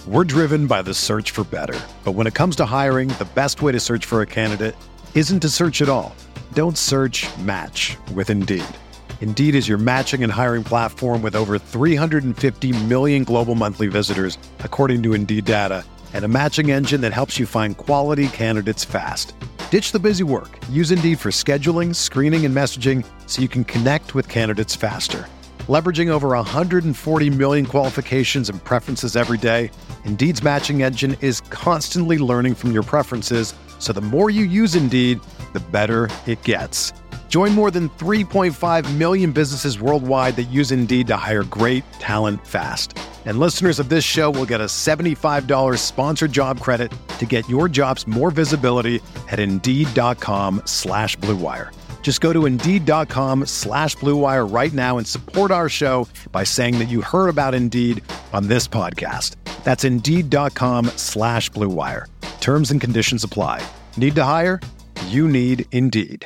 We're driven by the search for better. But when it comes to hiring, the best way to search for a candidate isn't to search at all. Don't search, match with Indeed. Indeed is your matching and hiring platform with over 350 million global monthly visitors, according to Indeed data, and a matching engine that helps you find quality candidates fast. Ditch the busy work. Use Indeed for scheduling, screening, and messaging so you can connect with candidates faster. Leveraging over 140 million qualifications and preferences every day, Indeed's matching engine is constantly learning from your preferences, so the more you use Indeed, the better it gets. Join more than 3.5 million businesses worldwide that use Indeed to hire great talent fast. And listeners of this show will get a $75 sponsored job credit to get your jobs more visibility at Indeed.com/Blue Wire. Just go to Indeed.com/Blue Wire right now and support our show by saying that you heard about Indeed on this podcast. That's Indeed.com/Blue Wire. Terms and conditions apply. Need to hire? You need Indeed.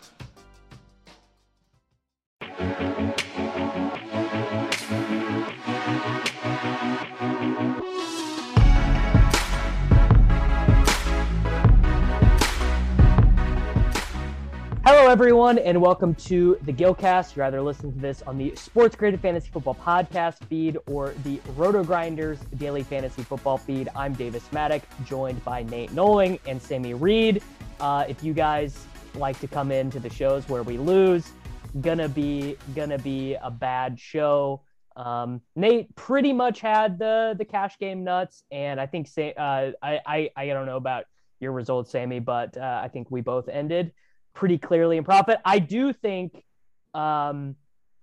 Hello, everyone, and welcome to the Gilcast. You're either listening to this on the Sports Grid Fantasy Football Podcast feed or the Roto Grinders Daily Fantasy Football feed. I'm Davis Maddock, joined by Nate Noling and Sammy Reed. If you guys like to come into the shows where we lose, gonna be a bad show. Nate pretty much had the cash game nuts, and I think I don't know about your results, Sammy, but I think we both ended pretty clearly in profit. I do think, very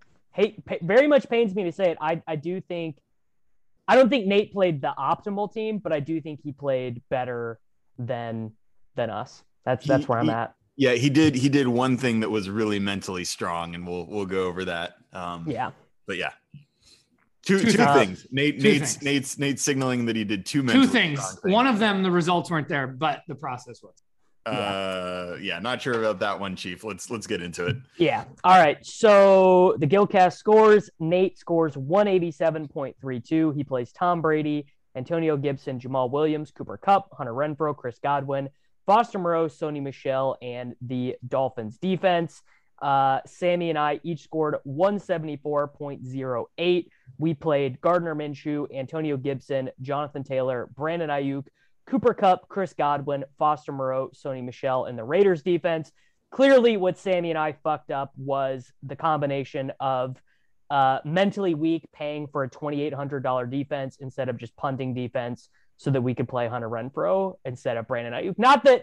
much pains me to say it. I don't think Nate played the optimal team, but I do think he played better than us. That's where I'm at. Yeah, he did one thing that was really mentally strong, and we'll go over that. Yeah. But yeah. Two things. Nate's signaling that he did two things. One of them, the results weren't there, but the process was. Not sure about that one, Chief. Let's get into it. Yeah. All right. So the Gilcast scores. Nate scores 187.32. He plays Tom Brady, Antonio Gibson, Jamal Williams, Cooper Kupp, Hunter Renfrow, Chris Godwin, Foster Moreau, Sony Michel, and the Dolphins defense. Sammy and I each scored 174.08. We played Gardner Minshew, Antonio Gibson, Jonathan Taylor, Brandon Ayuk, Cooper Kupp, Chris Godwin, Foster Moreau, Sony Michel, and the Raiders defense. Clearly, what Sammy and I fucked up was the combination of mentally weak, paying for a $2,800 defense instead of just punting defense so that we could play Hunter Renfrow instead of Brandon Ayuk. Not that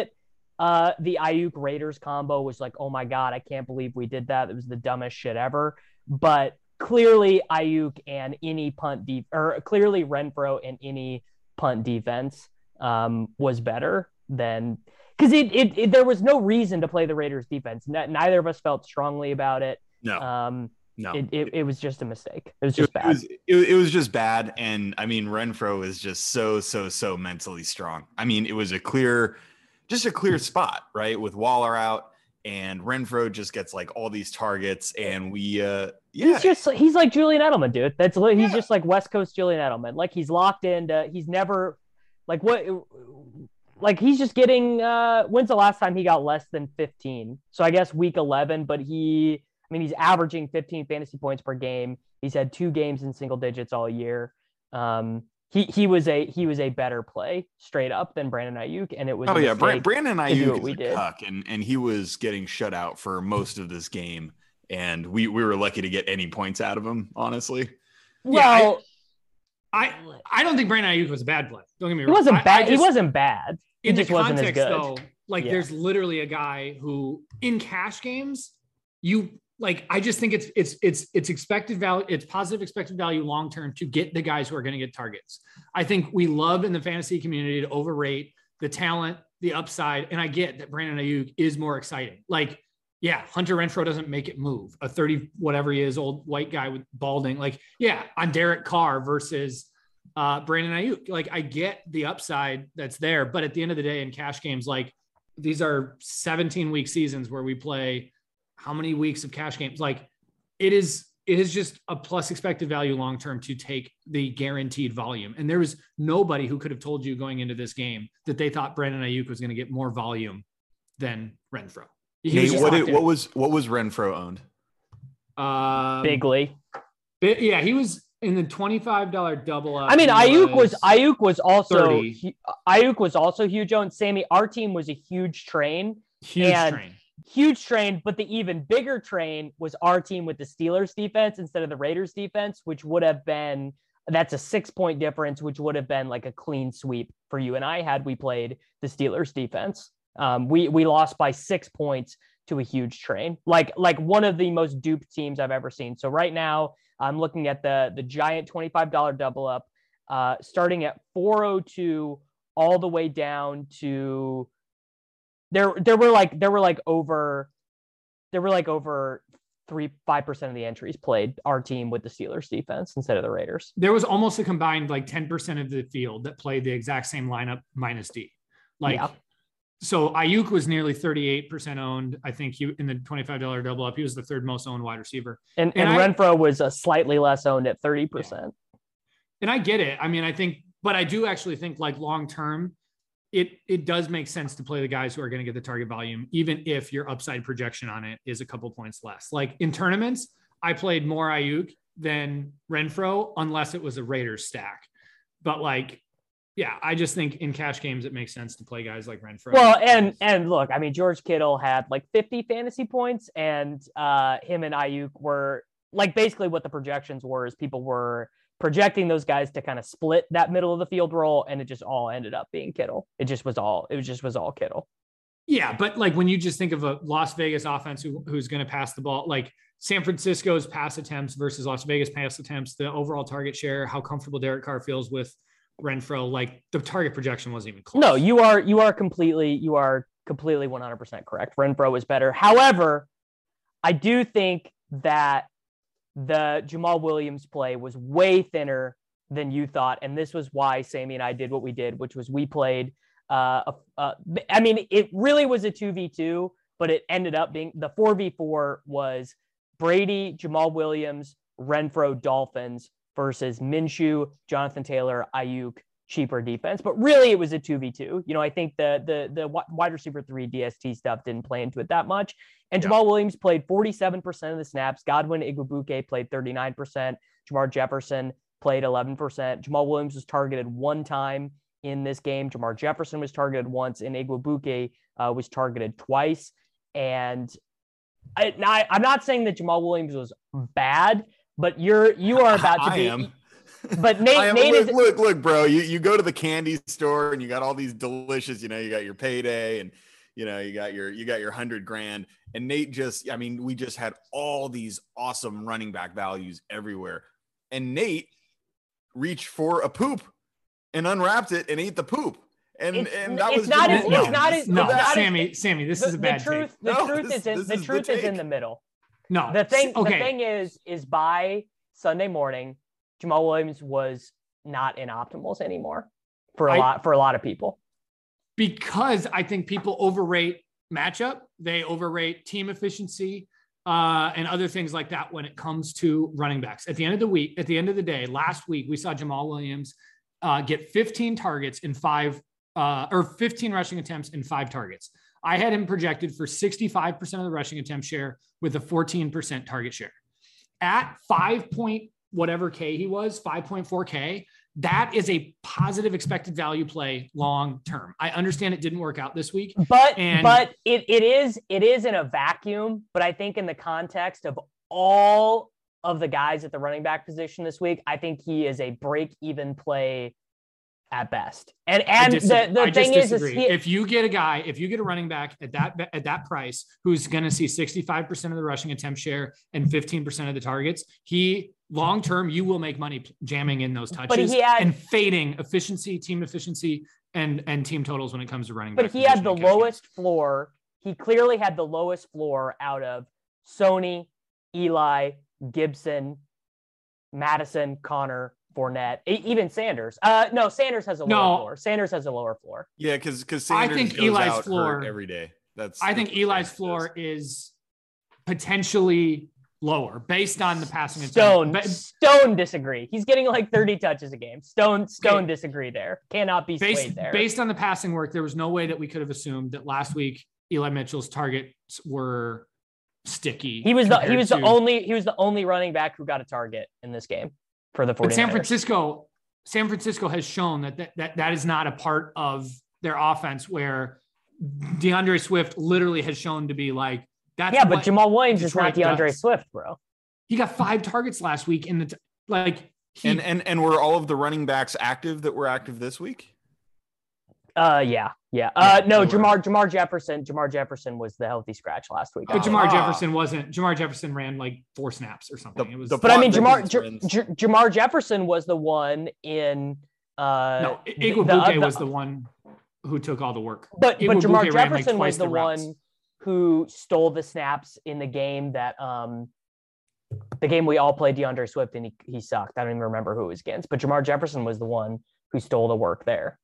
the Ayuk Raiders combo was like, oh my God, I can't believe we did that. It was the dumbest shit ever. But clearly Ayuk and any clearly Renfrow and any punt defense was better than, because there was no reason to play the Raiders defense. Neither of us felt strongly about it. No. It was just a mistake. It was just bad. It was just bad. And I mean, Renfrow is just so mentally strong. I mean, it was a clear spot, right? With Waller out, and Renfrow just gets like all these targets, and he's like Julian Edelman, dude. He's just like West Coast Julian Edelman. Like, he's locked into, he's never he's just getting, when's the last time he got less than 15? So I guess week 11, but he's averaging 15 fantasy points per game. He's had 2 games in single digits all year. He was a better play straight up than Brandon Ayuk, and it was Brandon Ayuk is a cuck, and he was getting shut out for most of this game, and we were lucky to get any points out of him, honestly. Well, I don't think Brandon Ayuk was a bad play. Don't get me wrong. He wasn't bad. He wasn't bad. He in just the context, wasn't as good. though, there's literally a guy who in cash games, I just think it's expected value. It's positive expected value long term to get the guys who are going to get targets. I think we love in the fantasy community to overrate the talent, the upside, and I get that Brandon Ayuk is more exciting. Hunter Renfrow doesn't make it move. A 30 whatever he is, old white guy with balding. On Derek Carr versus Brandon Ayuk. I get the upside that's there, but at the end of the day, in cash games, these are 17-week seasons where we play how many weeks of cash games? It is just a plus expected value long-term to take the guaranteed volume. And there was nobody who could have told you going into this game that they thought Brandon Ayuk was going to get more volume than Renfrow. Nate, what was Renfrow owned? Bigly. Yeah, he was in the $25 double up. I mean, Ayuk was also 30. Ayuk was also huge owned. Sammy, our team was a huge train. Huge train, but the even bigger train was our team with the Steelers defense instead of the Raiders defense, which would have been, that's a 6-point difference, which would have been like a clean sweep for you and I had we played the Steelers defense. We lost by 6 points to a huge train, like one of the most duped teams I've ever seen. So right now I'm looking at the giant $25 double up, starting at 402 all the way down to there were like over 5% of the entries played our team with the Steelers defense instead of the Raiders. There was almost a combined like 10% of the field that played the exact same lineup minus D. So Ayuk was nearly 38% owned. I think he in the $25 double up, he was the third most owned wide receiver. And Renfrow was slightly less owned at 30%. Yeah. And I get it. I mean, but I do actually think like long-term, it does make sense to play the guys who are going to get the target volume, even if your upside projection on it is a couple points less. Like in tournaments, I played more Ayuk than Renfrow, unless it was a Raiders stack. But like, yeah, I just think in cash games, it makes sense to play guys like Renfrow. Well, and look, I mean, George Kittle had like 50 fantasy points, and him and Ayuk were like basically what the projections were is people were projecting those guys to kind of split that middle of the field role, and it just all ended up being Kittle. It was all Kittle. Yeah, but like when you just think of a Las Vegas offense who's going to pass the ball, like San Francisco's pass attempts versus Las Vegas pass attempts, the overall target share, how comfortable Derek Carr feels with Renfrow, like the target projection wasn't even close. No, you are completely 100% correct. Renfrow is better. However, I do think that the Jamal Williams play was way thinner than you thought. And this was why Sammy and I did what we did, which was we played, I mean, it really was a 2v2, but it ended up being the 4v4 was Brady, Jamal Williams, Renfrow, Dolphins versus Minshew, Jonathan Taylor, Ayuk, cheaper defense. But really it was a 2v2. You know, I think the wide receiver 3 DST stuff didn't play into it that much. And Jamal Williams played 47% of the snaps. Godwin Igwebuike played 39%. Jamar Jefferson played 11%. Jamal Williams was targeted one time in this game. Jamar Jefferson was targeted once, and Igwebuike was targeted twice. And I'm not saying that Jamal Williams was bad, but you are about to be. I am. But Nate is look, bro. You go to the candy store and you got all these delicious. You know, you got your payday and you know you got your $100,000. And Nate we just had all these awesome running back values everywhere. And Nate reached for a poop and unwrapped it and ate the poop. And that was Sammy, this is a bad take. The truth is in the middle. No, the thing is by Sunday morning, Jamal Williams was not in optimals anymore for a lot of people. Because I think people overrate matchup, they overrate team efficiency, and other things like that when it comes to running backs. At the end of the day, last week we saw Jamal Williams get 15 targets in 15 rushing attempts in 5 targets. I had him projected for 65% of the rushing attempt share with a 14% target share. At 5 point whatever K he was, 5.4 K, that is a positive expected value play long term. I understand it didn't work out this week, but it is in a vacuum. But I think in the context of all of the guys at the running back position this week, I think he is a break-even play at best. And the thing is if you get a running back at that price who's going to see 65% of the rushing attempt share and 15% of the targets, long term you will make money jamming in those touches and fading efficiency, team efficiency, and team totals when it comes to running back. But he had the lowest floor. He clearly had the lowest floor out of Sony, Eli, Gibson, Madison, Connor, Fournette, even Sanders. No, Sanders has a lower floor. Sanders has a lower floor. Yeah, because Sanders I think goes Eli's out floor every day. I think Eli's floor is potentially lower based on the passing attempt. Stone disagree. He's getting like 30 touches a game. Stone disagree there. Cannot be swayed there. Based on the passing work, there was no way that we could have assumed that last week Eli Mitchell's targets were sticky. He was the only running back who got a target in this game for the 49ers. But San Francisco has shown that is not a part of their offense, where DeAndre Swift literally has shown to be like, but Jamal Williams is not DeAndre Swift, bro. He got 5 targets last week and were all of the running backs active that were active this week? Yeah. No, Jamar Jefferson was the healthy scratch last week. But Jamar Jefferson wasn't. Jamar Jefferson ran like 4 snaps or something. Jamar Jefferson was the one in. Igwebuike was the one who took all the work. But Jamar Jefferson was the one who stole the snaps in the game that the game we all played DeAndre Swift and he sucked. I don't even remember who it was against, but Jamar Jefferson was the one who stole the work there.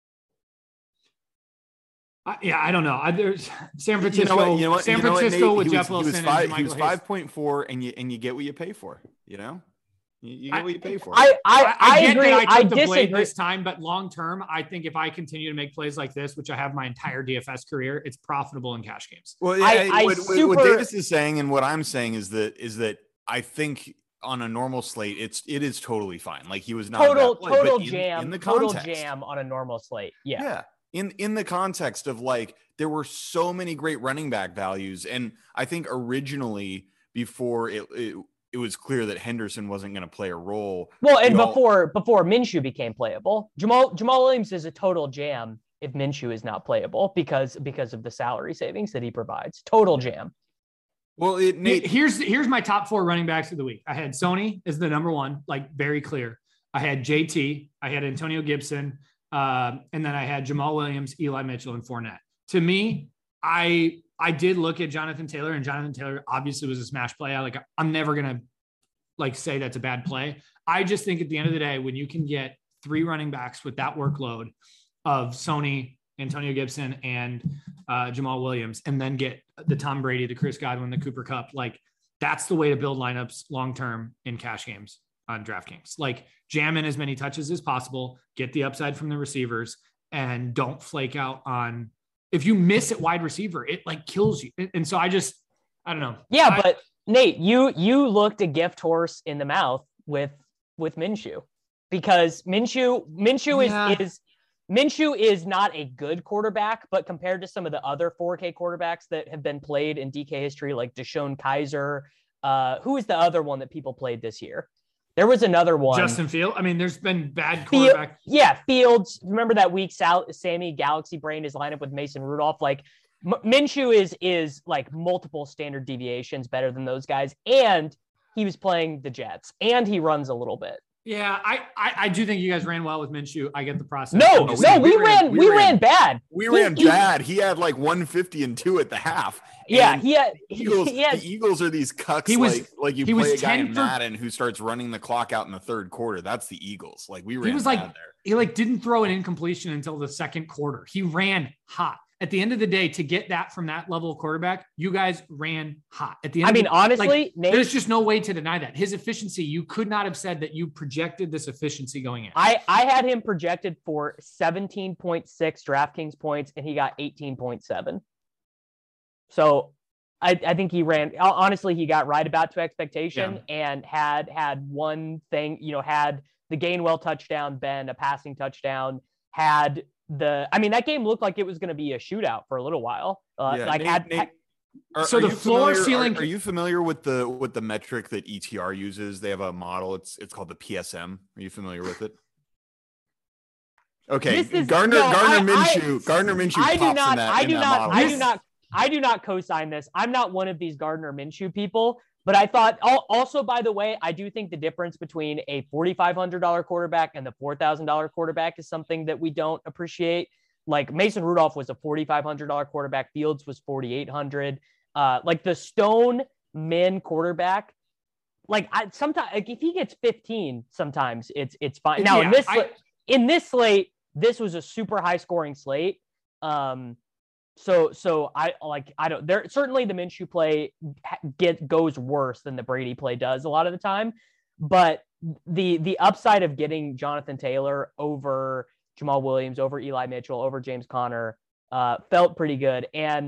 I don't know. There's San Francisco. San Francisco with Jeff Wilson. He was 5.4, and you get what you pay for. You know, you get what you pay for. I agree. I took the blade this time, but long term, I think if I continue to make plays like this, which I have my entire DFS career, it's profitable in cash games. Well, what Davis is saying and what I'm saying is that I think on a normal slate, it is totally fine. Like, he was not total jam on a normal slate. Yeah. In the context of, like, there were so many great running back values. And I think originally, before it was clear that Henderson wasn't going to play a role. Well, and before Minshew became playable, Jamal Williams is a total jam if Minshew is not playable because of the salary savings that he provides. Total jam. Well, Nate, here's my top 4 running backs of the week. I had Sony as the number 1, like, very clear. I had JT. I had Antonio Gibson. And then I had Jamal Williams, Eli Mitchell, and Fournette. To me, I did look at Jonathan Taylor, and Jonathan Taylor obviously was a smash play. I'm never going to say that's a bad play. I just think at the end of the day, when you can get 3 running backs with that workload of Sony, Antonio Gibson, and Jamal Williams, and then get the Tom Brady, the Chris Godwin, the Cooper Kupp, like, that's the way to build lineups long-term in cash games on DraftKings. Like, jam in as many touches as possible, get the upside from the receivers, and don't flake out on, if you miss at wide receiver, it like kills you. And so I don't know. Yeah. But Nate, you looked a gift horse in the mouth with Minshew, because Minshew is not a good quarterback, but compared to some of the other 4K quarterbacks that have been played in DK history, like Deshaun Kaiser, who is the other one that people played this year? There was another one. Justin Fields. I mean, there's been bad quarterback. Fields. Remember that week Sammy Galaxy brained his lineup with Mason Rudolph? Like, Minshew is like multiple standard deviations better than those guys. And he was playing the Jets. And he runs a little bit. Yeah, I do think you guys ran well with Minshew. I get the process. We ran bad. We ran bad. He had like 150 and 2 at the half. Yeah, the Eagles are these cucks. Like you play a guy in Madden who starts running the clock out in the third quarter. That's the Eagles. Like, we ran. He was bad like there. He like didn't throw an incompletion until the second quarter. He ran hot. At the end of the day, to get that from that level of quarterback, you guys ran hot. At the end, honestly, Nate, there's just no way to deny that. His efficiency, you could not have said that you projected this efficiency going in. I had him projected for 17.6 DraftKings points, and he got 18.7. So I think he ran. Honestly, he got right about to expectation, and had one thing. Had the Gainwell touchdown been a passing touchdown, that game looked like it was going to be a shootout for a little while. Nate, ceiling. Are you familiar with the metric that ETR uses? They have a model. It's called the PSM. Are you familiar with it? Okay, Gardner Minshew. I do not co-sign this. I'm not one of these Gardner Minshew people. But I thought also, by the way, I do think the difference between a $4,500 quarterback and the $4,000 quarterback is something that we don't appreciate. Like, Mason Rudolph was a $4,500 quarterback. Fields was $4,800. Like, the Stone Min quarterback, like, sometimes, like, if he gets 15, sometimes it's fine. Now, in this slate, this was a super high scoring slate. So I don't there certainly the Minshew play goes worse than the Brady play does a lot of the time, but the upside of getting Jonathan Taylor over Jamal Williams, over Eli Mitchell, over James Conner felt pretty good. And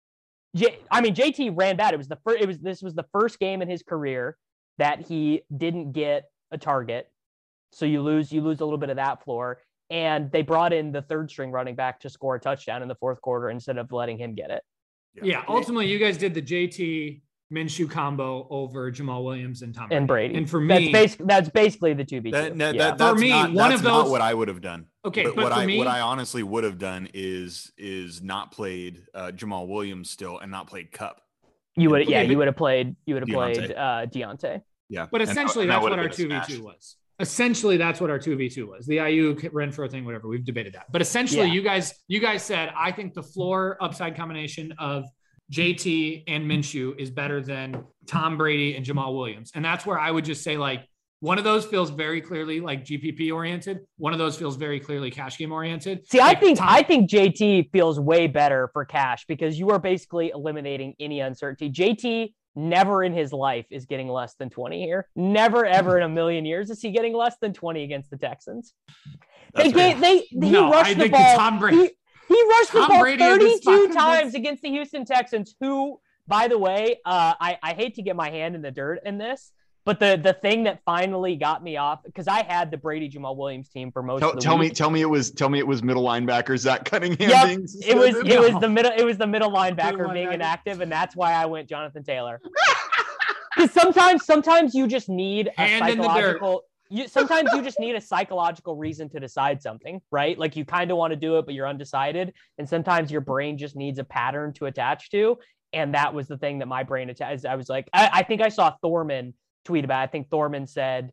JT ran bad. This was the first game in his career that he didn't get a target. So you lose a little bit of that floor. And they brought in the third string running back to score a touchdown in the fourth quarter instead of letting him get it. Yeah. Ultimately, you guys did the JT Minshew combo over Jamal Williams and Tom Brady. And for me, that's basically the 2v2. For me, one of those. Not what I would have done. Okay, but what for I honestly would have done is not played Jamal Williams still and not played Kupp. You would have played Deontay. Yeah, but essentially that's what our 2v2 was. Essentially, that's what our 2v2 was. The Ayuk, Renfrow thing, whatever. We've debated that. But essentially, you guys said, I think the floor upside combination of JT and Minshew is better than Tom Brady and Jamal Williams. And that's where I would just say, like, one of those feels very clearly like GPP oriented. One of those feels very clearly cash game oriented. See, I think JT feels way better for cash because you are basically eliminating any uncertainty. JT never in his life is getting less than 20 here. Never, ever in a million years is he getting less than 20 against the Texans. He rushed the ball. Tom Brady. He rushed the ball 32 times against the Houston Texans, who, by the way, I hate to get my hand in the dirt in this, but the thing that finally got me off, because I had the Brady Jamal Williams team for most of the week. Tell me it was middle linebacker Zach Cunningham. Yep, it was the middle linebacker being inactive, and that's why I went Jonathan Taylor. Because sometimes you just need a psychological. Sometimes you just need a psychological reason to decide something, right? Like you kind of want to do it, but you're undecided. And sometimes your brain just needs a pattern to attach to. And that was the thing that my brain attached. I was like, I think I saw Thorman tweet about it. I think Thorman said,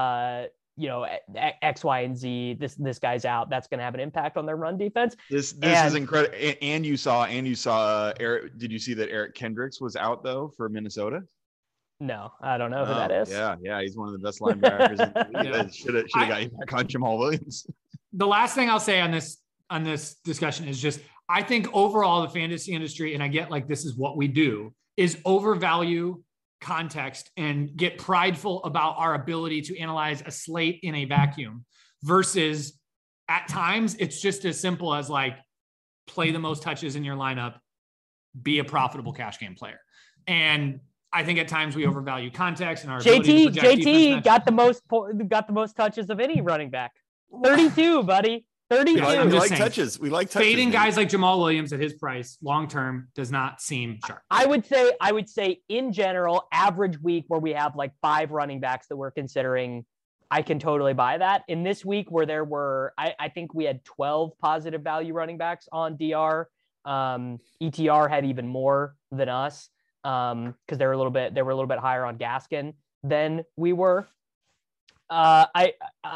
X, Y, and Z, this guy's out. That's going to have an impact on their run defense. This is incredible. And you saw Eric. Did you see that Eric Kendricks was out though for Minnesota? No, I don't know who that is. Yeah, he's one of the best linebackers. Should have got you back on Jamal Williams. The last thing I'll say on this discussion is just, I think overall the fantasy industry, and I get like this is what we do, is overvalue context and get prideful about our ability to analyze a slate in a vacuum versus at times it's just as simple as like play the most touches in your lineup, be a profitable cash game player. And I think at times we overvalue context and our ability to project JT got the most touches of any running back. 32, buddy. 32. We like touches. Fading guys like Jamal Williams at his price long term does not seem sharp. I would say in general, average week where we have like 5 running backs that we're considering, I can totally buy that. In this week where there were, I think we had 12 positive value running backs on DR. ETR had even more than us. Because they were a little bit higher on Gaskin than we were. I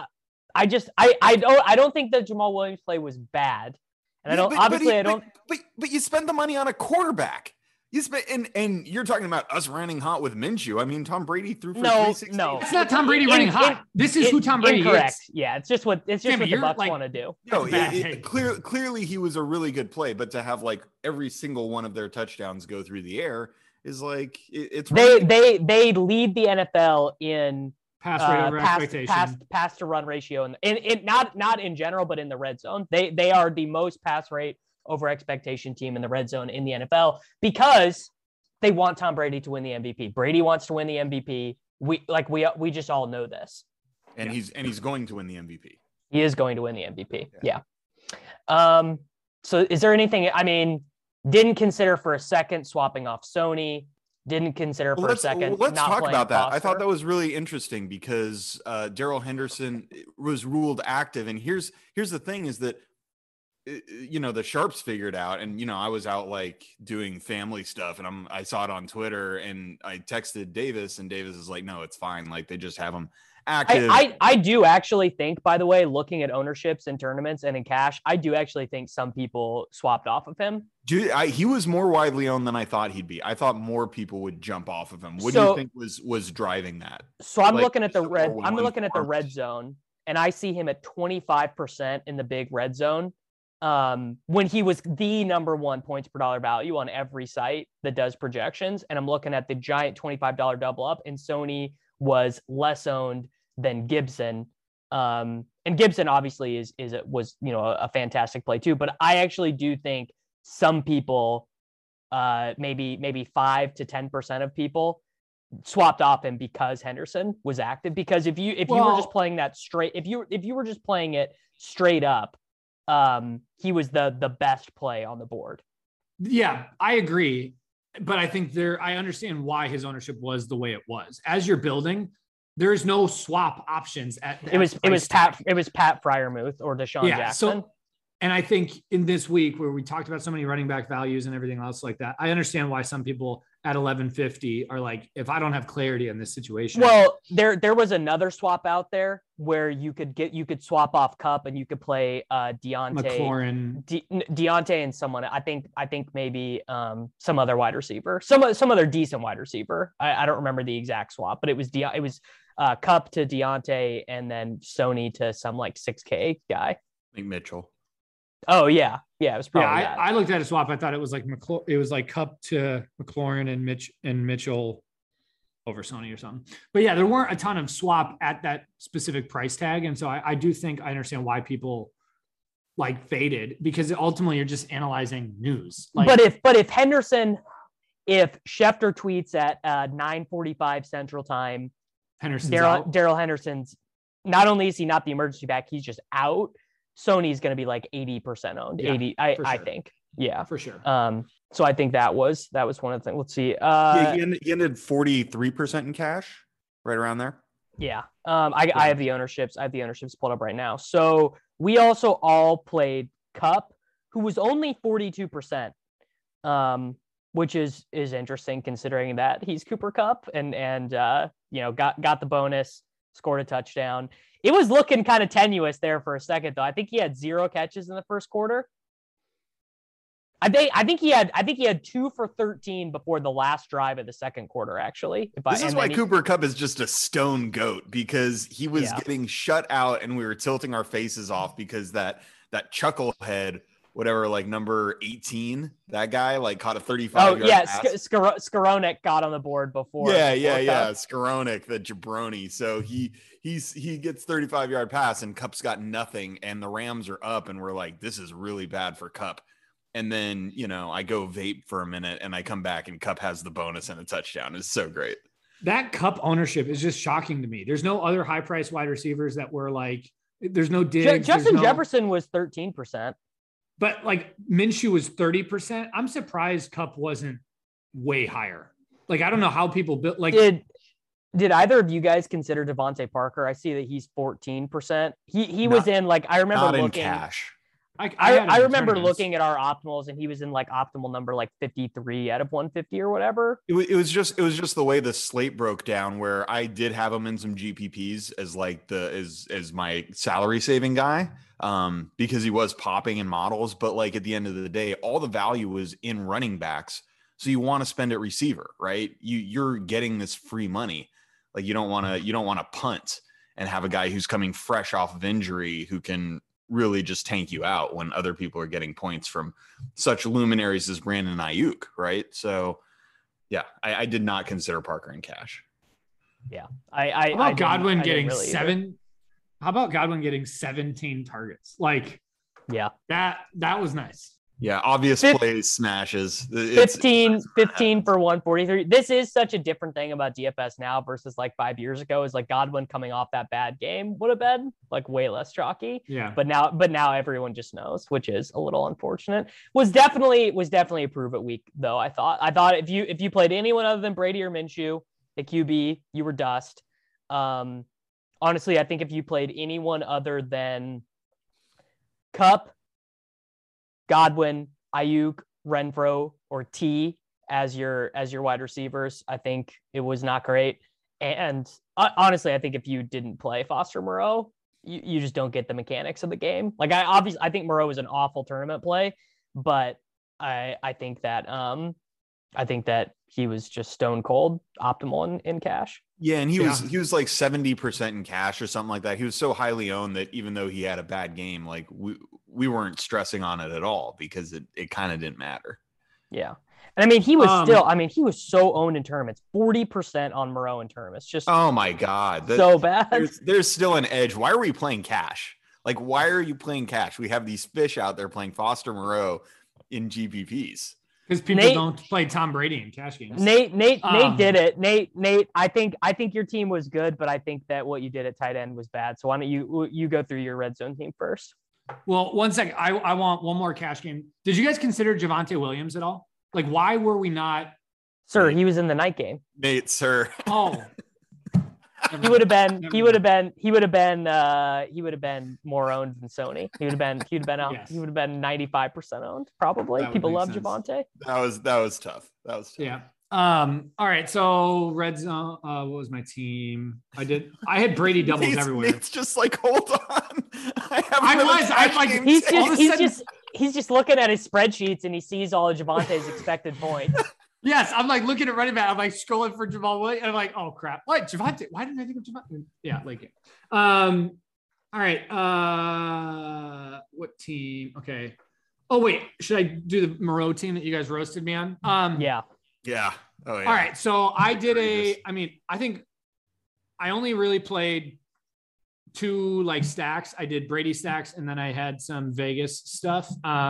don't think that Jamal Williams play was bad, and But you spend the money on a quarterback. You spent and you're talking about us running hot with Minshew. I mean, Tom Brady threw for 360. No, it's not Tom Brady running hot. This is who Tom Brady is. Yeah, it's just what the Bucs want to do. No, clearly he was a really good play, but to have like every single one of their touchdowns go through the air is like it's they lead the NFL in pass rate over expectation, pass to run ratio, and not in general, but in the red zone. They are the most pass rate over expectation team in the red zone in the NFL because they want Tom Brady to win the MVP. Brady wants to win the MVP. We just all know this. And he's going to win the MVP. He is going to win the MVP. Yeah. So is there anything? I mean, didn't consider for a second swapping off Sony. Didn't consider for a second. Let's not talk about that. Foster. I thought that was really interesting because Darrell Henderson was ruled active, and here's the thing: is that the Sharps figured out, and I was out like doing family stuff, and I saw it on Twitter, and I texted Davis, and Davis is like, "No, it's fine. Like they just have him active." I do actually think, by the way, looking at ownerships in tournaments and in cash, I do actually think some people swapped off of him. He was more widely owned than I thought he'd be. I thought more people would jump off of him. What do you think was driving that? So I'm looking at the red. I'm looking at the red zone, and I see him at 25% in the big red zone. when he was the number one points per dollar value on every site that does projections. And I'm looking at the giant $25 double up, and Sony was less owned than Gibson. And Gibson obviously was, you know, a fantastic play too, but I actually do think some people, maybe 5 to 10% of people swapped off him because Henderson was active. Because if you were just playing that straight, if you were just playing it straight up, he was the best play on the board. Yeah, I agree. But I think I understand why his ownership was the way it was. As you're building, there's no swap options it was Pat Freiermuth or Deshaun Jackson. So, and I think in this week where we talked about so many running back values and everything else like that, I understand why some people at 1150 are like, if I don't have clarity in this situation. Well, there was another swap out there where you could swap off Kupp and you could play McLaurin, Deontay and someone. I think maybe some other wide receiver, some other decent wide receiver. I don't remember the exact swap, but it was Kupp to Deontay and then Sony to some like 6K guy. I think Mitchell. Oh yeah, it was probably. Yeah, I looked at a swap. I thought it was like it was like Kupp to McLaurin and Mitchell over Sony or something. But yeah, there weren't a ton of swap at that specific price tag, and so I do think I understand why people like faded, because ultimately you're just analyzing news. Like, but if Schefter tweets at 9:45 Central Time, Daryl Henderson's not only is he not the emergency back, he's just out. Sony's going to be like 80% owned. Yeah, 80, I think. Yeah, for sure. So I think that was one of the things. Let's see. He ended 43% in cash, right around there. Yeah. I have the ownerships. I have the ownerships pulled up right now. So we also all played Kupp, who was only 42%, which is interesting considering that he's Cooper Kupp and got the bonus, scored a touchdown. It was looking kind of tenuous there for a second, though. I think he had 0 catches in the first quarter. I think he had 2 for 13 before the last drive of the second quarter, actually. This is why Cooper Kupp is just a stone goat, because he was getting shut out and we were tilting our faces off because that chucklehead, whatever, like number 18, that guy like caught a 35. Oh yeah, Skowronek got on the board before. Yeah. Skowronek, the jabroni. So he gets 35-yard pass and Kupp's got nothing, and the Rams are up, and we're like, this is really bad for Kupp. And then, I go vape for a minute and I come back and Kupp has the bonus and a touchdown. It's so great. That Kupp ownership is just shocking to me. There's no other high price wide receivers that were like, there's no Diggs. Justin Jefferson was 13%. But like Minshew was 30%. I'm surprised Kupp wasn't way higher. Like, I don't know how people built like. Did either of you guys consider Devontae Parker? I see that he's 14%. He was in like, I remember not looking in cash. I remember looking at our optimals and he was in like optimal number like 53 out of 150 or whatever. It was just the way the slate broke down, where I did have him in some GPPs as like as my salary saving guy, because he was popping in models. But like at the end of the day, all the value was in running backs. So you want to spend at receiver, right? You're getting this free money. Like you don't want to punt and have a guy who's coming fresh off of injury who can really just tank you out when other people are getting points from such luminaries as Brandon Ayuk, right? So, yeah, I did not consider Parker in cash. Yeah, How about Godwin getting 7? How about Godwin getting 17 targets? Like, yeah, that was nice. Yeah, obvious plays, smashes. 15 for 143. This is such a different thing about DFS now versus like 5 years ago. Is like Godwin coming off that bad game would have been like way less chalky. Yeah. But now everyone just knows, which is a little unfortunate. Was definitely a prove it week though. I thought if you played anyone other than Brady or Minshew at QB, you were dust. Honestly, I think if you played anyone other than Kupp, Godwin, Ayuk, Renfro, or T as your wide receivers, I think it was not great. And honestly, I think if you didn't play Foster Moreau, you just don't get the mechanics of the game. Like I think Moreau is an awful tournament play, but I think that he was just stone cold optimal in cash. Yeah, and he was like 70% in cash or something like that. He was so highly owned that even though he had a bad game, like we weren't stressing on it at all because it kind of didn't matter. Yeah. And I mean, he was he was so owned in tournaments, 40% on Moreau in tournaments. Just oh my God. So bad. There's still an edge. Why are we playing cash? Like, why are you playing cash? We have these fish out there playing Foster Moreau in GPPs. Because people don't play Tom Brady in cash games. Nate did it. Nate, I think your team was good, but I think that what you did at tight end was bad. So why don't you go through your red zone team first? Well, 1 second. I want one more cash game. Did you guys consider Javonte Williams at all? Like, why were we not? Sir, he was in the night game. Nate, sir. Oh. He would have been more owned than Sony. He would have been 95% owned, probably. People love Javonte. That was tough. Yeah. All right. So red zone. What was my team? I had Brady doubles everywhere. It's just like, hold on. He's just looking at his spreadsheets and he sees all of Javonte's expected points. Yes, I'm like looking at running back. I'm like scrolling for Jamal Williams, and I'm like, oh crap, what Javonte? Why didn't I think of Javonte? Yeah, like it. All right. What team? Okay. Oh wait, should I do the Moreau team that you guys roasted me on? Yeah. Yeah. Oh yeah. All right. So I did I think I only really played 2 like stacks. I did Brady stacks, and then I had some Vegas stuff.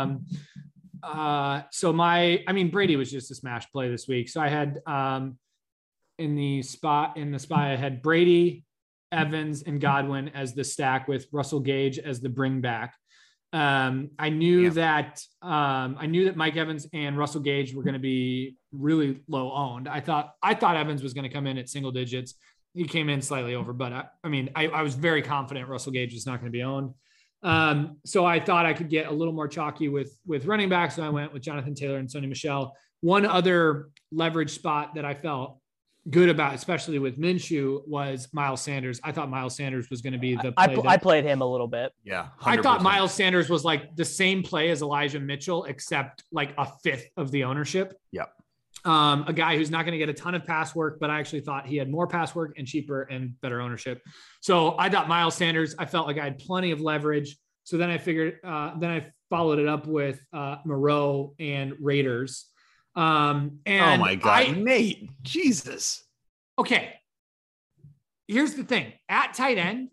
So Brady was just a smash play this week. So I had in the spot I had Brady, Evans, and Godwin as the stack with Russell Gage as the bring back. I knew that Mike Evans and Russell Gage were going to be really low owned. I thought Evans was going to come in at single digits. He came in slightly over, but I was very confident Russell Gage was not going to be owned. So I thought I could get a little more chalky with running backs. So I went with Jonathan Taylor and Sony Michel. One other leverage spot that I felt good about, especially with Minshew, was Miles Sanders. I thought Miles Sanders was going to be the play. I played him a little bit. Yeah. 100%. I thought Miles Sanders was like the same play as Elijah Mitchell, except like a fifth of the ownership. Yep. A guy who's not going to get a ton of pass work, but I actually thought he had more pass work and cheaper and better ownership. So I thought Miles Sanders, I felt like I had plenty of leverage. So then I figured, then I followed it up with Moreau and Raiders. And oh my God, Nate, Jesus. Okay. Here's the thing. At tight end,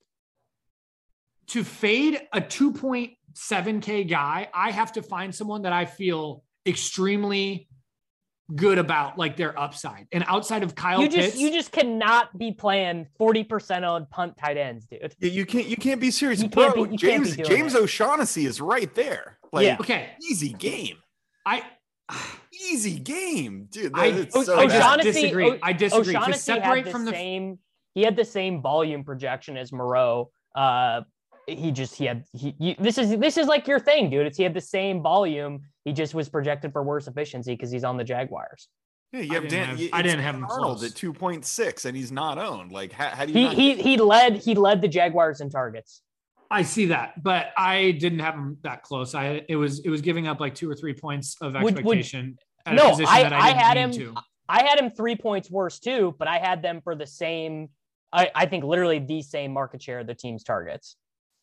to fade a 2.7K guy, I have to find someone that I feel extremely good about, like their upside. And outside of Kyle Pitts, you just cannot be playing 40% on punt tight ends, dude. You can't be serious. James O'Shaughnessy is right there. Like, yeah. Okay. Easy game. Easy game, dude. I disagree. O'Shaughnessy he had the same volume projection as Moreau. This is like your thing, dude. He had the same volume. He just was projected for worse efficiency because he's on the Jaguars. Yeah, you have I didn't have him Arnold close. at 2.6, and he's not owned. Like, how do you? He led the Jaguars in targets. I see that, but I didn't have him that close. It was giving up like 2 or 3 points of expectation. I had him 3 points worse too, but I had them for the same. I think literally the same market share of the team's targets.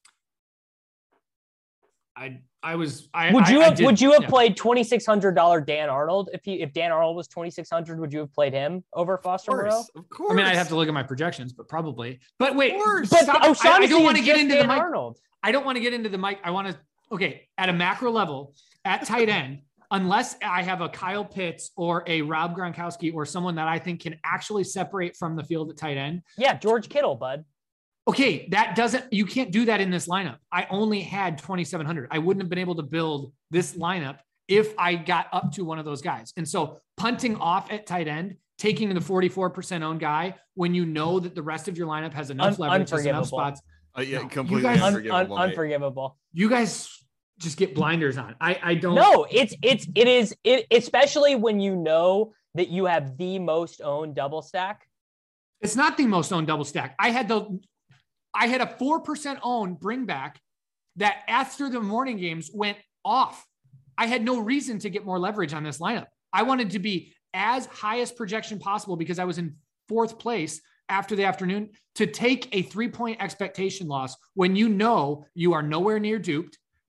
Would you have played $2,600 Dan Arnold if Dan Arnold was 2,600? Would you have played him over Foster Moreau? Of course. I mean, I'd have to look at my projections, but probably. But wait, I don't want to get into the mic. I don't want to get into the mic. I want to. At a macro level, at tight end, unless I have a Kyle Pitts or a Rob Gronkowski or someone that I think can actually separate from the field at tight end. Yeah, George Kittle, bud. Okay, you can't do that in this lineup. I only had 2,700. I wouldn't have been able to build this lineup if I got up to one of those guys. And so punting off at tight end, taking the 44% owned guy when you know that the rest of your lineup has enough leverage, has enough spots. Completely unforgivable. You guys just get blinders on. I don't. No, it is especially when you know that you have the most owned double stack. It's not the most owned double stack. I had a 4% owned bring back that after the morning games went off. I had no reason to get more leverage on this lineup. I wanted to be as highest projection possible because I was in 4th place after the afternoon to take a 3-point expectation loss when you know you are nowhere near duped.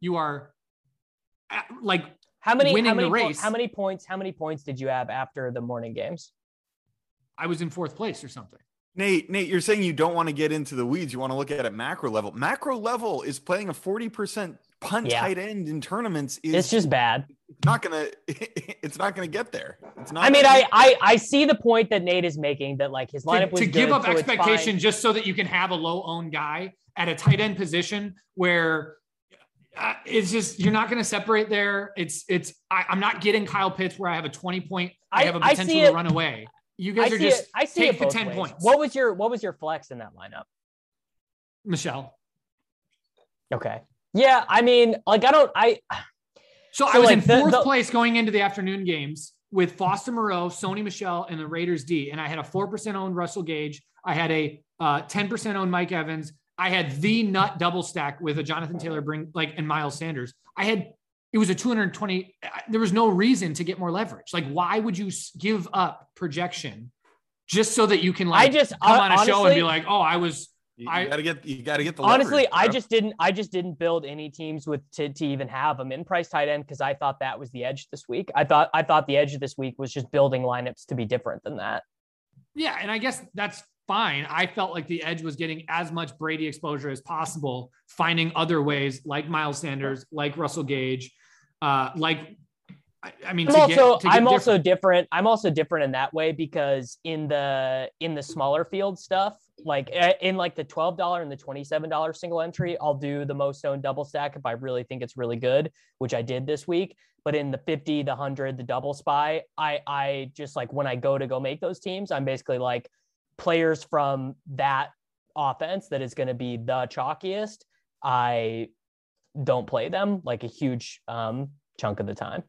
you are like how many winning the race. race. How many points did you have after the morning games? I was in 4th place or something. Nate, you're saying you don't want to get into the weeds. You want to look at it macro level. Macro level is playing a 40% punt tight end in tournaments. It's just bad. It's not gonna get there. It's not. I mean, I see the point that Nate is making, that like his lineup was to give good, up expectation just so that you can have a low owned guy at a tight end position where it's just, you're not going to separate there. I'm not getting Kyle Pitts where I have a 20 point. I have a potential to run away. You guys I see take it the both 10 ways. points. What was your flex in that lineup? Michelle. Okay. Yeah. I mean, like I was in 4th place going into the afternoon games with Foster Moreau, Sony Michel, and the Raiders D. And I had a 4% owned Russell Gage. I had a 10% owned Mike Evans. I had the nut double stack with a Jonathan Taylor and Miles Sanders. It was a 220. There was no reason to get more leverage. Like, why would you give up projection just so that you can come on a show and be like, oh, you gotta get the honestly, leverage, I just didn't build any teams to even have a min price tight end, because I thought that was the edge this week. I thought the edge of this week was just building lineups to be different than that. Yeah, and I guess that's fine. I felt like the edge was getting as much Brady exposure as possible, finding other ways like Miles Sanders, like Russell Gage, I'm also different. I'm also different in that way, because in the smaller field stuff, like in like the $12 and the $27 single entry, I'll do the most owned double stack if I really think it's really good, which I did this week. But in the 50, the 100, the double spy, I just like, when I go make those teams, I'm basically like, players from that offense that is going to be the chalkiest, I don't play them like a huge chunk of the time.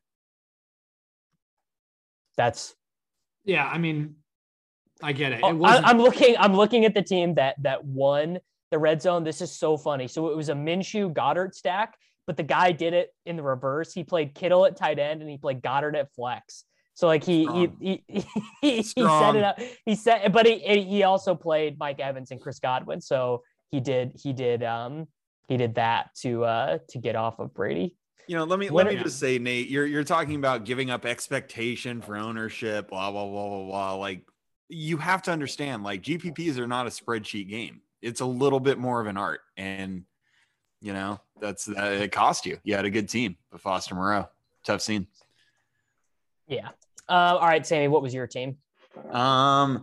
Yeah, I mean, I get it. I'm looking at the team that won the red zone. This is so funny. So it was a Minshew Goddard stack, but the guy did it in the reverse. He played Kittle at tight end and he played Goddard at flex. So like he set it up. But he also played Mike Evans and Chris Godwin. So he did that to get off of Brady. Let me just say, Nate, you're talking about giving up expectation for ownership, blah blah blah blah blah. Like, you have to understand, like, GPPs are not a spreadsheet game. It's a little bit more of an art, and it cost you. You had a good team, but Foster Moreau, tough scene. Yeah. All right, Sammy, what was your team? I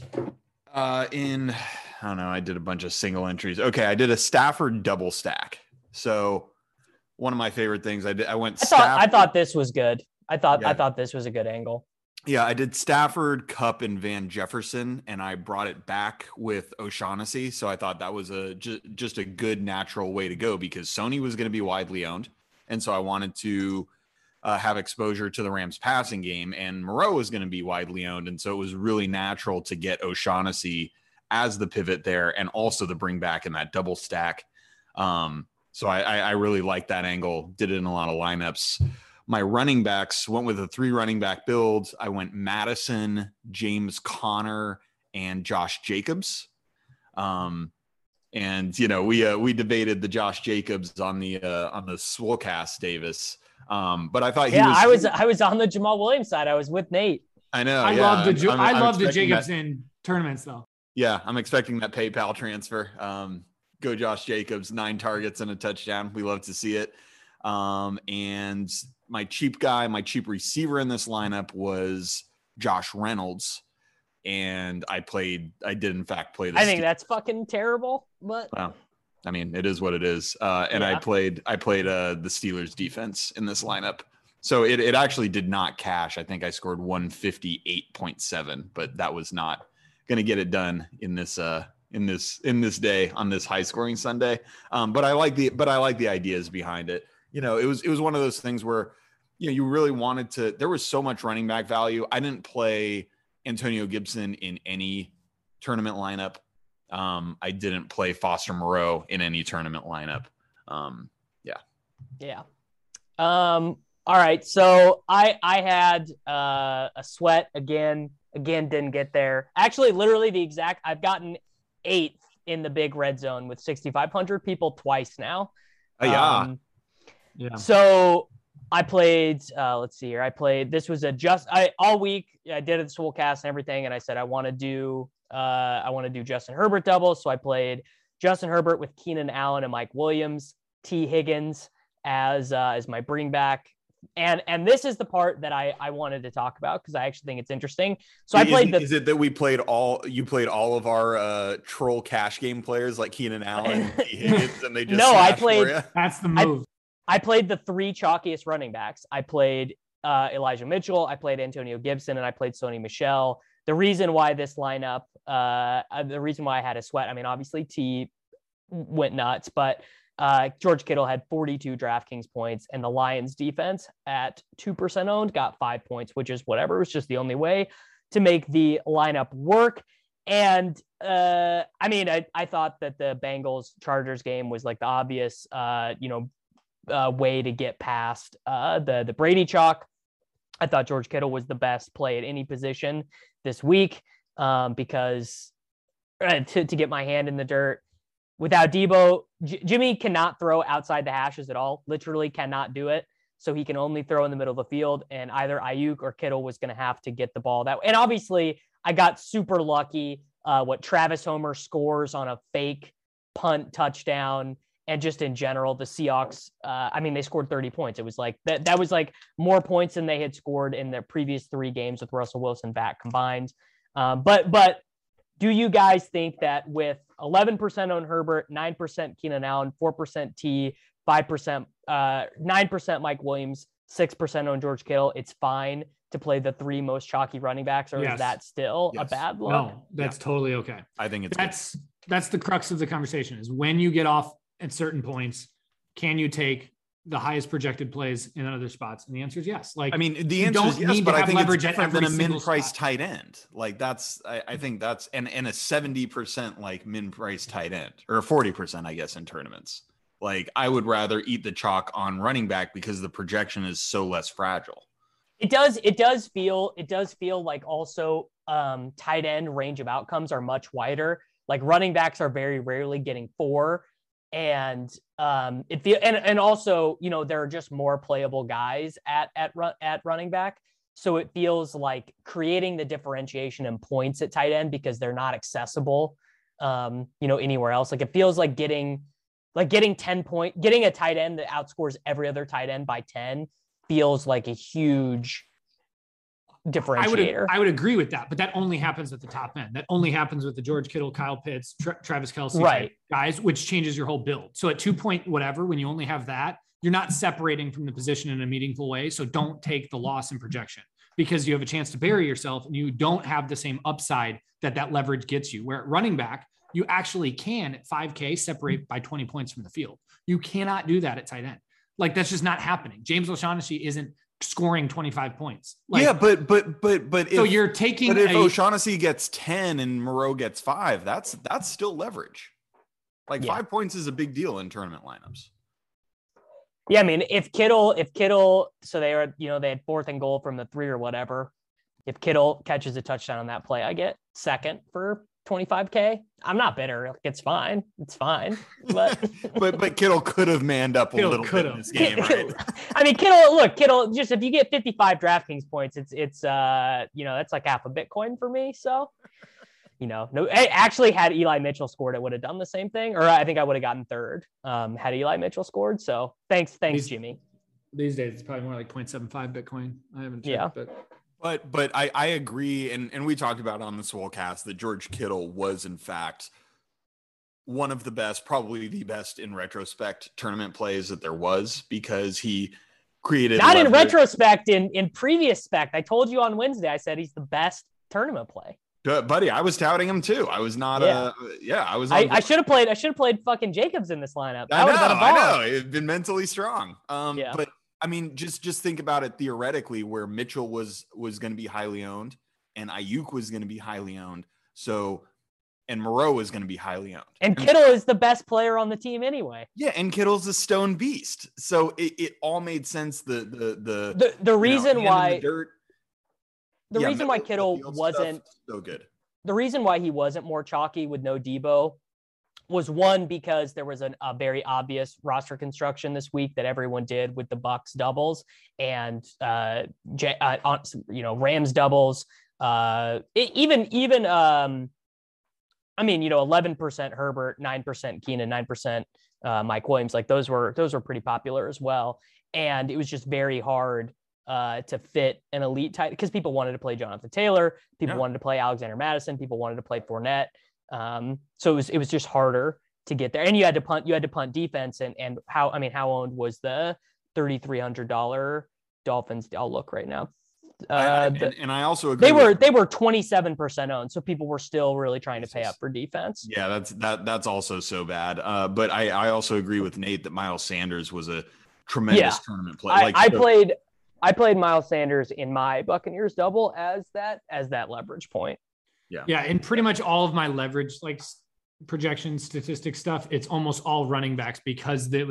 don't know. I did a bunch of single entries. Okay, I did a Stafford double stack. So one of my favorite things I went. I thought this was good. I thought this was a good angle. Yeah, I did Stafford, Kupp, and Van Jefferson, and I brought it back with O'Shaughnessy. So I thought that was just a good natural way to go, because Sony was going to be widely owned, and so I wanted to have exposure to the Rams passing game, and Moreau was going to be widely owned. And so it was really natural to get O'Shaughnessy as the pivot there, and also the bring back in that double stack. So I really liked that angle, did it in a lot of lineups. My running backs went with a 3 running back build. I went Madison, James Conner, and Josh Jacobs. And we debated the Josh Jacobs on the Swolecast, Davis. But I thought I was on the Jamal Williams side. I was with Nate. I know. I love the Jacobs in tournaments though. Yeah, I'm expecting that PayPal transfer. Go Josh Jacobs, 9 targets and a touchdown. We love to see it. And my cheap receiver in this lineup was Josh Reynolds. And I did in fact play this. I think that's fucking terrible, but well, I mean, it is what it is. And I played the Steelers defense in this lineup. So it actually did not cash. I think I scored 158.7, but that was not going to get it done in this day on this high scoring Sunday. But I like the ideas behind it. It was one of those things where, you really wanted to, there was so much running back value. I didn't play Antonio Gibson in any tournament lineup. I didn't play Foster Moreau in any tournament lineup. Yeah. All right. So I had a sweat again, didn't get there. Actually, literally I've gotten 8th in the big red zone with 6,500 people twice now. Yeah. Yeah. So I played, let's see here. This was all week. I did a full cast and everything. And I said, I want to do Justin Herbert double. So I played Justin Herbert with Keenan Allen and Mike Williams, T Higgins as my bring back. And this is the part that I wanted to talk about because I actually think it's interesting. So is it that you played all of our troll cash game players like Keenan Allen and T Higgins and they just that's the move. I played the 3 chalkiest running backs. I played Elijah Mitchell, I played Antonio Gibson, and I played Sony Michel. The reason why this lineup, the reason why I had a sweat, I mean, obviously T went nuts, but George Kittle had 42 DraftKings points, and the Lions defense at 2% owned got 5 points, which is whatever. It was just the only way to make the lineup work. And I mean, I thought that the Bengals Chargers game was like the obvious, way to get past the Brady chalk. I thought George Kittle was the best play at any position this week because to get my hand in the dirt. Without Debo, Jimmy cannot throw outside the hashes at all, literally cannot do it. So he can only throw in the middle of the field, and either Ayuk or Kittle was going to have to get the ball that way. And obviously, I got super lucky. Travis Homer scores on a fake punt touchdown. And just in general, the Seahawks, they scored 30 points. It was like that was like more points than they had scored in their previous 3 games with Russell Wilson back combined. But do you guys think that with 11% on Herbert, 9% Keenan Allen, 4% T, 5%, 9% Mike Williams, 6% on George Kittle, it's fine to play the 3 most chalky running backs, or is that still a bad look? No, that's totally okay. I think that's the crux of the conversation is when you get off at certain points, can you take the highest projected plays in other spots? And the answer is yes. Like, I mean, the answer is yes, but I think it's different than a min-price tight end. Like I think that's, and a 70% like min-price tight end, or 40%, I guess, in tournaments. Like, I would rather eat the chalk on running back because the projection is so less fragile. It does feel like also tight end range of outcomes are much wider. Like running backs are very rarely getting 4. And and also, there are just more playable guys at running back. So it feels like creating the differentiation and points at tight end because they're not accessible, anywhere else. Like it feels like getting 10 point, getting a tight end that outscores every other tight end by 10 feels like a huge differentiator. I would agree with that, but that only happens at the top end. That only happens with the George Kittle, Kyle Pitts, Travis Kelce guys, which changes your whole build. So at 2 point whatever, when you only have that, you're not separating from the position in a meaningful way. So don't take the loss in projection because you have a chance to bury yourself and you don't have the same upside that leverage gets you. Where at running back, you actually can at 5K separate by 20 points from the field. You cannot do that at tight end. Like that's just not happening. James O'Shaughnessy isn't scoring 25 points. Like, yeah, but so you're taking. But if O'Shaughnessy gets 10 and Moreau gets 5, that's still leverage. Like 5 points is a big deal in tournament lineups. Yeah, I mean, if Kittle, so they had 4th and goal from the 3 or whatever. If Kittle catches a touchdown on that play, I get second for 25K. I'm not bitter. Like, it's fine. But but Kittle could have manned up a little bit in this game, right? I mean, Kittle, just if you get 55 DraftKings points, it's that's like half a Bitcoin for me. So, no, I actually had Eli Mitchell scored, it would have done the same thing, or I think I would have gotten 3rd had Eli Mitchell scored. So thanks, Jimmy. These days, it's probably more like 0.75 Bitcoin. I haven't checked, But I agree, and we talked about on the Swolecast that George Kittle was in fact one of the best, probably the best in retrospect tournament plays that there was because he created not leverage. In retrospect, in previous spec. I told you on Wednesday, I said he's the best tournament play. Buddy, I was touting him too. I was not I was. I should have played fucking Jacobs in this lineup. I know. It'd been mentally strong. But I mean, just think about it theoretically, where Mitchell was going to be highly owned, and Ayuk was going to be highly owned. So, and Moreau was going to be highly owned. And Kittle is the best player on the team anyway. Yeah, and Kittle's a stone beast. So it all made sense. The reason why the reason why Kittle wasn't so good. The reason why he wasn't more chalky with no Debo was one because there was a very obvious roster construction this week that everyone did with the Bucks doubles and Rams doubles. Even 11% Herbert, 9% Keenan, 9% Mike Williams. Like those were pretty popular as well. And it was just very hard to fit an elite tight because people wanted to play Jonathan Taylor, people wanted to play Alexander Madison, people wanted to play Fournette. So it was just harder to get there. And you had to punt defense and how owned was the $3,300 Dolphins? I'll look right now. And I also agree they were 27% owned. So people were still really trying to pay up for defense. Yeah, that's also so bad. But I also agree with Nate that Miles Sanders was a tremendous tournament play. I played Miles Sanders in my Buccaneers double as that leverage point. Yeah. And pretty much all of my leverage, like projection statistic stuff, it's almost all running backs because the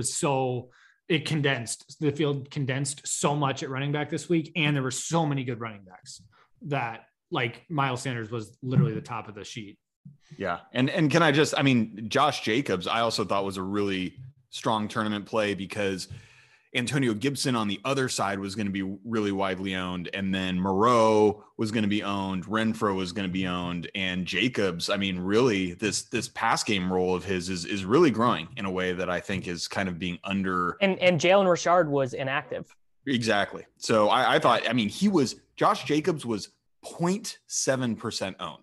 field condensed so much at running back this week. And there were so many good running backs that like Miles Sanders was literally the top of the sheet. Yeah. And Josh Jacobs, I also thought was a really strong tournament play because Antonio Gibson on the other side was going to be really widely owned. And then Moreau was going to be owned. Renfro was going to be owned. And Jacobs, really this pass game role of his is really growing in a way that I think is kind of being under. And Jalen Richard was inactive. Exactly. So I thought, Josh Jacobs was 0.7% owned.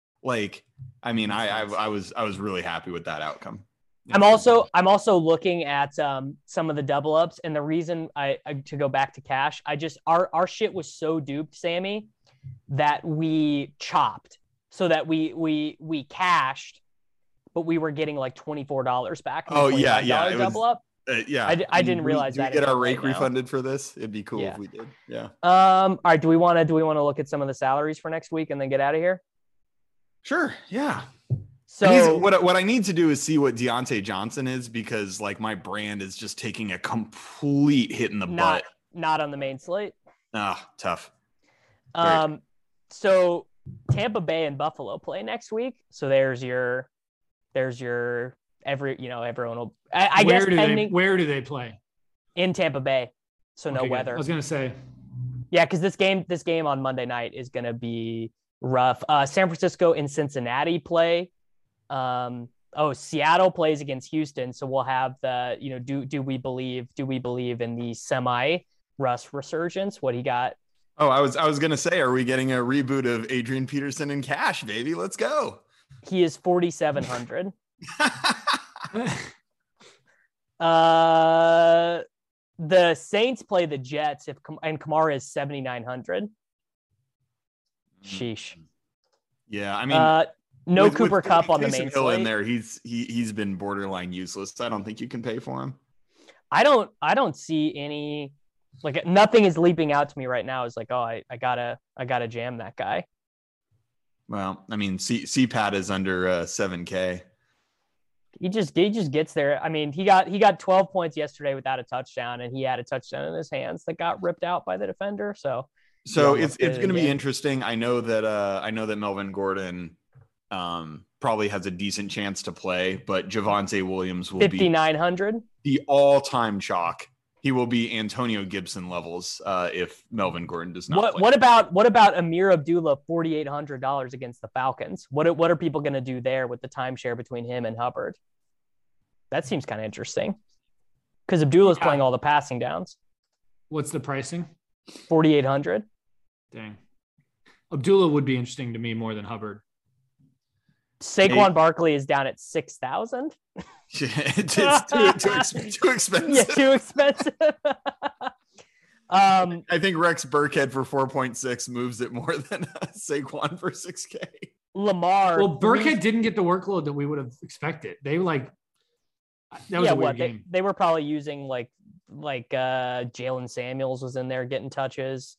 I was really happy with that outcome. I'm also looking at some of the double ups, and the reason I to go back to cash, our shit was so duped, Sammy, that we chopped so that we cashed, but we were getting like $24 back. Oh yeah, double up. I didn't realize that. Did we get our rake refunded for this? It'd be cool if we did. Yeah. All right. Do we want to look at some of the salaries for next week and then get out of here? Sure. Yeah. So what I need to do is see what Deontay Johnson is because like my brand is just taking a complete hit in the butt. Not on the main slate. Tough. So Tampa Bay and Buffalo play next week. So there's your everyone will. I guess where do they play? In Tampa Bay. So no weather. I was gonna say. Yeah, because this game on Monday night is gonna be rough. San Francisco and Cincinnati play. Seattle plays against Houston, so we'll have the do we believe in the semi Russ resurgence? What he got? Oh, I was gonna say, are we getting a reboot of Adrian Peterson in cash, baby? Let's go. He is 4,700. The Saints play the Jets and Kamara is 7,900. Sheesh. Yeah, no Cooper Kupp on the main slate. In there, he's been borderline useless. I don't think you can pay for him. I don't see any, like, nothing is leaping out to me right now. It's like, oh, I gotta jam that guy. Well, CPAT is under 7K. He just gets there. He got 12 points yesterday without a touchdown, and he had a touchdown in his hands that got ripped out by the defender. So it's going to be interesting. I know that Melvin Gordon probably has a decent chance to play, but Javonte Williams will 5,900. The all-time chalk. He will be Antonio Gibson levels if Melvin Gordon does not play. What about Amir Abdullah, $4,800 against the Falcons? What are people going to do there with the timeshare between him and Hubbard? That seems kind of interesting because Abdullah's playing all the passing downs. What's the pricing? 4,800. Dang. Abdullah would be interesting to me more than Hubbard. Saquon Barkley is down at 6,000. It's too expensive. Yeah, too expensive. I think Rex Burkhead for 4.6 moves it more than Saquon for 6K. Lamar. Well, Burkhead didn't get the workload that we would have expected. That was a weird game. They were probably using like Jalen Samuels was in there getting touches.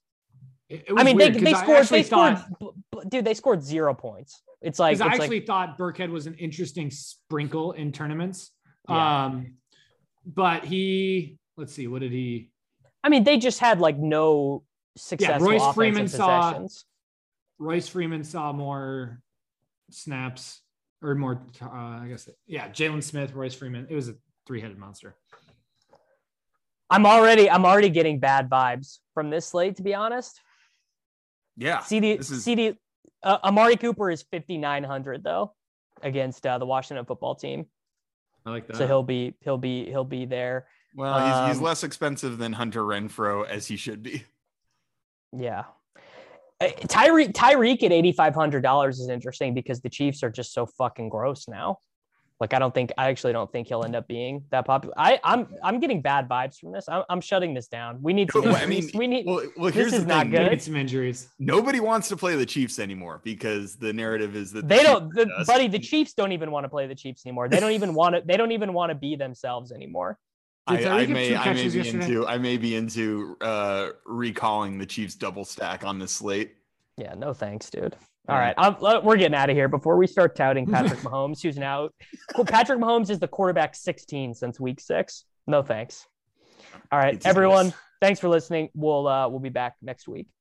They scored 0 points. It's like I actually thought Burkhead was an interesting sprinkle in tournaments. Yeah. But let's see, what did he? They just had like no successful offensive possessions. Royce Freeman saw more snaps or more. I guess Jalen Smith, Royce Freeman. It was a three-headed monster. I'm already getting bad vibes from this slate, to be honest. Yeah. Amari Cooper is 5,900 though against the Washington football team. I like that. So he'll be there. Well, he's less expensive than Hunter Renfrow, as he should be. Yeah. Tyreek at $8,500 is interesting because the Chiefs are just so fucking gross now. Like, I actually don't think he'll end up being that popular. I'm getting bad vibes from this. I'm shutting this down. We need some injuries. This is not good. We need some injuries. Nobody wants to play the Chiefs anymore because the narrative is that the Chiefs don't even want to play the Chiefs anymore. They don't even want to be themselves anymore. I may be into recalling the Chiefs double stack on this slate. Yeah, no thanks, dude. All right, we're getting out of here before we start touting Patrick Mahomes, who's now Patrick Mahomes is the quarterback 16 since week 6. No thanks. All right, everyone, thanks for listening. We'll be back next week.